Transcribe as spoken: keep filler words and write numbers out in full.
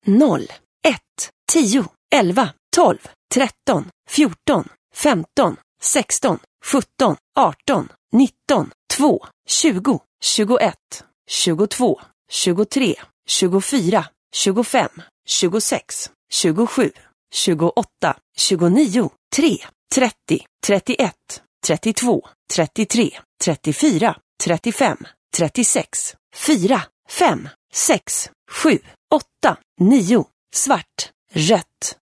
noll, ett, tio, elva, tolv, tretton, fjorton, femton, sexton, sjutton, arton, nitton, två, tjugo, tjugoett, tjugotvå, tjugotre, tjugofyra, tjugofem, tjugosex, tjugosju, tjugoåtta, tjugonio, tre, trettio, trettioett, trettiotvå, trettiotre, trettiofyra, trettiofem, trettiosex, fyra, fem, sex, sju, åtta, nio, svart, rött,